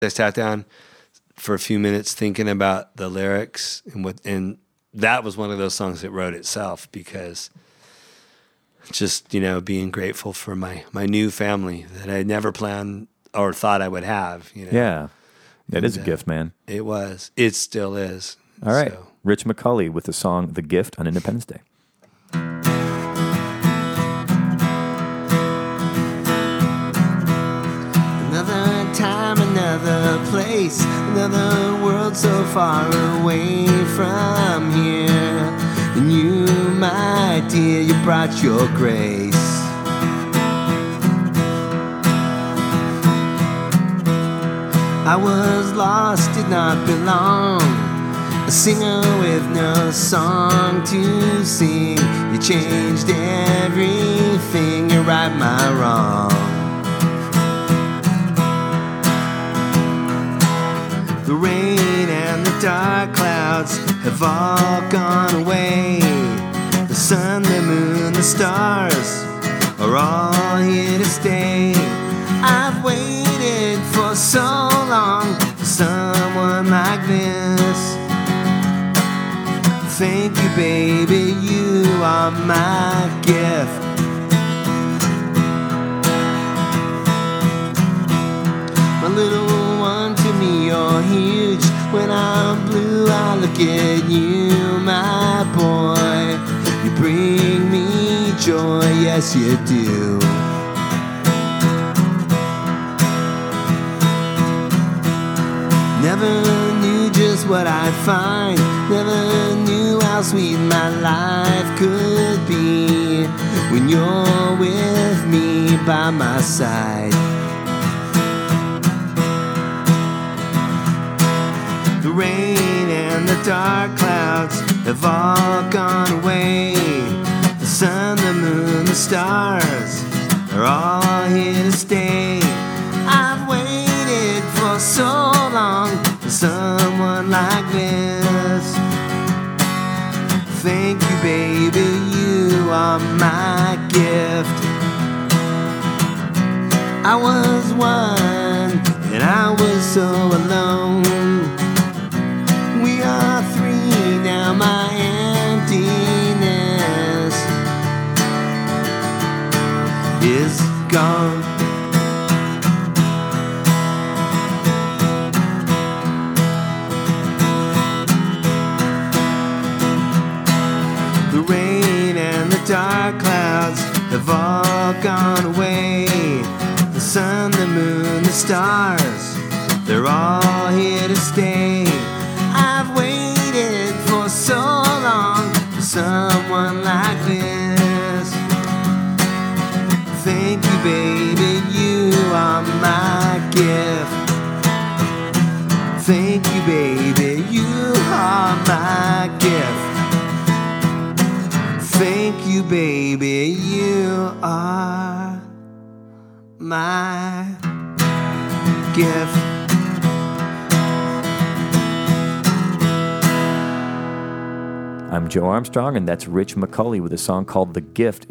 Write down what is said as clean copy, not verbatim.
I sat down for a few minutes thinking about the lyrics and that was one of those songs that wrote itself, because just, being grateful for my new family that I never planned or thought I would have. Yeah, that is a gift, man. It was. It still is. All right, so. Rich McCulley with the song "The Gift" on Independence Day. Another time, another place, another world so far away from here. And you, my dear, you brought your grace. I was lost, did not belong, a singer with no song to sing. You changed everything, you right my wrong. The rain and the dark clouds have all gone away. The sun, the moon, the stars are all here to stay. I've waited for so long for someone like this. Thank you, baby, you are my gift. My little one, to me you're huge. When I'm blue I look at you, my boy. You bring me joy, yes you do. Never knew just what I'd find, never knew how sweet my life could be when you're with me by my side. The rain and the dark clouds have all gone away. The sun, the moon, the stars are all here to stay. I've waited for so long for someone like this. Thank you, baby, you are my gift. I was one and I was so alone. We are three now, my emptiness is gone. The rain and the dark clouds have all gone away. The sun, the moon, the stars, they're all here to stay. I've waited for so long for someone like this. Thank you, baby, you are my gift. Thank you, baby, you are my gift. Thank you, baby, you are my gift. I'm Joe Armstrong, and that's Rich McCulley with a song called "The Gift."